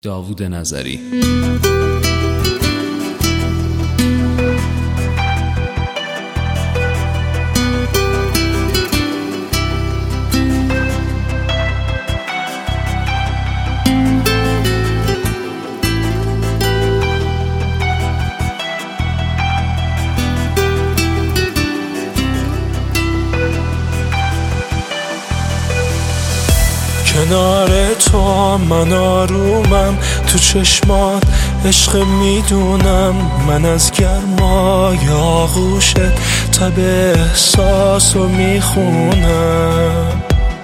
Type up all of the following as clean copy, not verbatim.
داوود نظری. کنار تو من آرومم، تو چشمات عشق میدونم، من از گرمای آغوشت تب احساسو میخونم.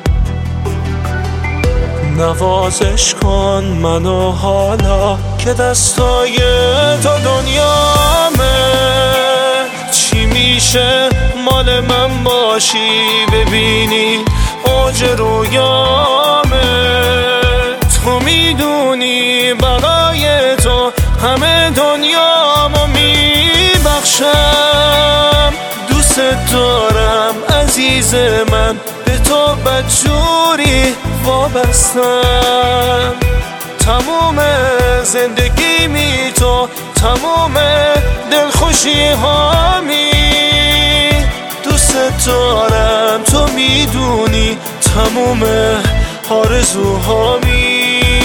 نوازش کن منو حالا که دستای تو دنیامه، چی میشه مال من باشی ببینی اوج رویامه. تو میدونی برای تو همه دنیامو میبخشم، دوست دارم عزیز من، به تو بدجوری وابستم. تموم زندگی می تو، تموم دلخوشی هامی، دوست دارم تو میدونی، تموم آرزوهامی،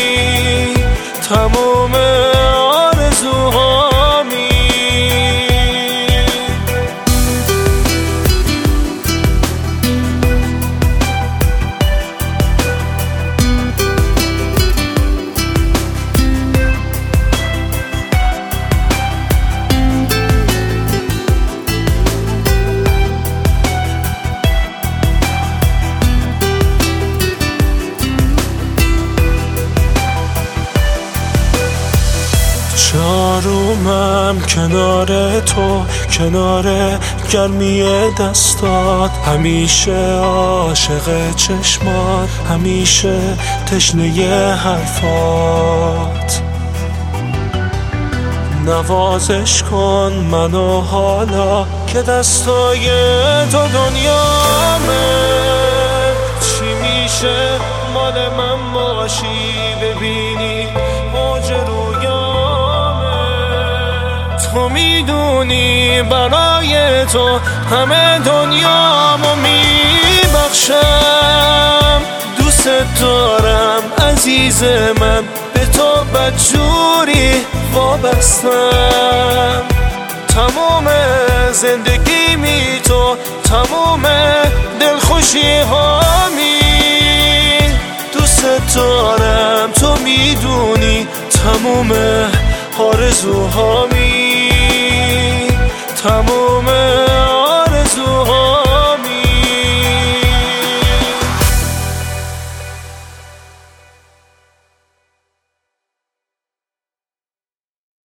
تموم آرزوهامی. آرومم کنار تو، کنار گرمی دستات، همیشه عاشق چشمات، همیشه تشنه حرفات. نوازش کن منو حالا که دستای تو دنیامه، چی میشه مال من باشی ببینی اوج رویامه. تو میدونی برای تو همه دنیامو میبخشم، دوست دارم عزیز من، به تو بدجوری وابستم. تمام زندگی می تو، تمام دلخوشی هامی، دوست دارم تو میدونی، تموم آرزوهامی.